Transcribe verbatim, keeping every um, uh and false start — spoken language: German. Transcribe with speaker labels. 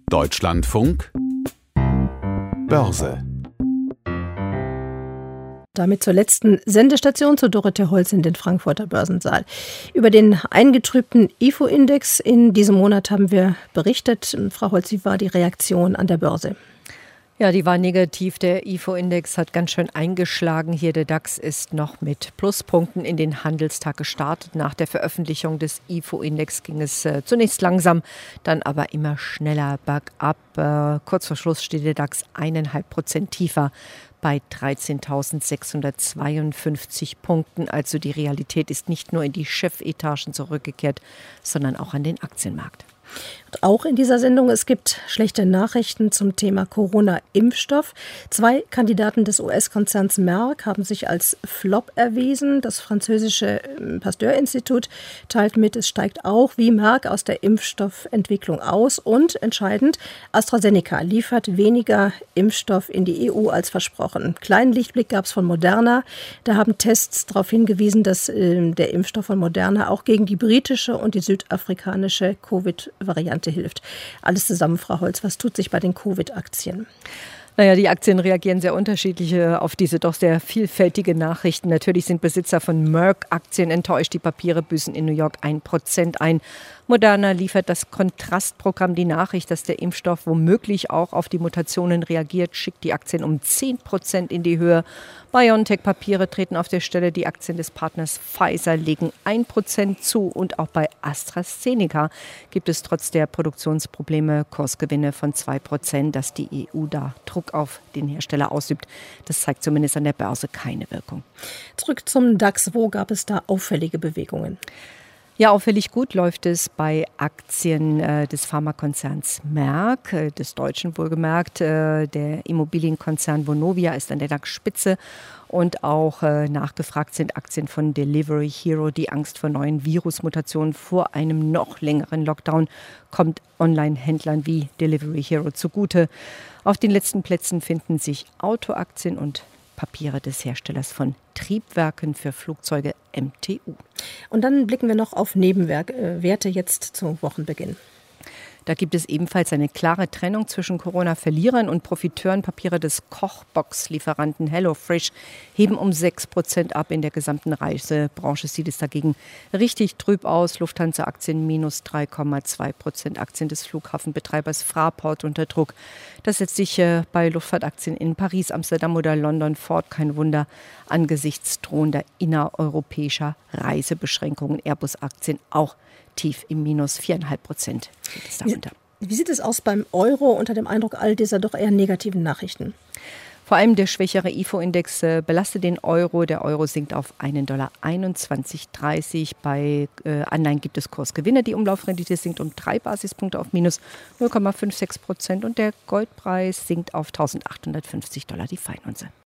Speaker 1: Deutschlandfunk Börse.
Speaker 2: Damit zur letzten Sendestation zu Dorothee Holz in den Frankfurter Börsensaal. Über den eingetrübten I F O-Index in diesem Monat haben wir berichtet. Frau Holz, wie war die Reaktion an der Börse?
Speaker 3: Ja, die war negativ. Der I F O-Index hat ganz schön eingeschlagen. Hier der DAX ist noch mit Pluspunkten in den Handelstag gestartet. Nach der Veröffentlichung des I F O-Index ging es äh, zunächst langsam, dann aber immer schneller bergab. Äh, kurz vor Schluss steht der DAX eineinhalb Prozent tiefer bei dreizehntausendsechshundertzweiundfünfzig Punkten. Also die Realität ist nicht nur in die Chefetagen zurückgekehrt, sondern auch an den Aktienmarkt.
Speaker 2: Und auch in dieser Sendung, es gibt schlechte Nachrichten zum Thema Corona-Impfstoff. Zwei Kandidaten des U S-Konzerns Merck haben sich als Flop erwiesen. Das französische Pasteur-Institut teilt mit, es steigt auch wie Merck aus der Impfstoffentwicklung aus. Und entscheidend, AstraZeneca liefert weniger Impfstoff in die E U als versprochen. Kleinen Lichtblick gab es von Moderna. Da haben Tests darauf hingewiesen, dass äh, der Impfstoff von Moderna auch gegen die britische und die südafrikanische Covid-Variante hilft. Alles zusammen, Frau Holz, was tut sich bei den Covid-Aktien?
Speaker 3: Naja, die Aktien reagieren sehr unterschiedlich auf diese doch sehr vielfältige Nachrichten. Natürlich sind Besitzer von Merck-Aktien enttäuscht. Die Papiere büßen in New York ein Prozent ein. Moderna liefert das Kontrastprogramm die Nachricht, dass der Impfstoff womöglich auch auf die Mutationen reagiert, schickt die Aktien um zehn Prozent in die Höhe. BioNTech-Papiere treten auf der Stelle. Die Aktien des Partners Pfizer legen ein Prozent zu. Und auch bei AstraZeneca gibt es trotz der Produktionsprobleme Kursgewinne von zwei Prozent, dass die E U da Druck auf den Hersteller ausübt. Das zeigt zumindest an der Börse keine Wirkung.
Speaker 2: Zurück zum DAX. Wo gab es da auffällige Bewegungen?
Speaker 3: Ja, auffällig gut läuft es bei Aktien äh, des Pharmakonzerns Merck, äh, des Deutschen wohlgemerkt. Äh, der Immobilienkonzern Vonovia ist an der DAX-Spitze und auch äh, nachgefragt sind Aktien von Delivery Hero. Die Angst vor neuen Virusmutationen vor einem noch längeren Lockdown kommt Online-Händlern wie Delivery Hero zugute. Auf den letzten Plätzen finden sich Autoaktien und Papiere des Herstellers von Triebwerken für Flugzeuge M T U.
Speaker 2: Und dann blicken wir noch auf Nebenwerte jetzt zum Wochenbeginn.
Speaker 3: Da gibt es ebenfalls eine klare Trennung zwischen Corona-Verlierern und Profiteuren. Papiere des Kochbox-Lieferanten HelloFresh heben um sechs Prozent ab. In der gesamten Reisebranche sieht es dagegen richtig trüb aus. Lufthansa-Aktien minus drei Komma zwei Prozent. Aktien des Flughafenbetreibers Fraport unter Druck. Das setzt sich äh, bei Luftfahrtaktien in Paris, Amsterdam oder London fort. Kein Wunder angesichts drohender innereuropäischer Reisebeschränkungen. Airbus-Aktien auch tief im Minus viereinhalb Prozent.
Speaker 2: Wie, wie sieht es aus beim Euro unter dem Eindruck all dieser doch eher negativen Nachrichten?
Speaker 3: Vor allem der schwächere I F O-Index äh, belastet den Euro. Der Euro sinkt auf einen Dollar einundzwanzig dreißig. Bei äh, Anleihen gibt es Kursgewinne. Die Umlaufrendite sinkt um drei Basispunkte auf minus null Komma sechsundfünfzig Prozent und der Goldpreis sinkt auf eintausendachthundertfünfzig Dollar die Feinunze.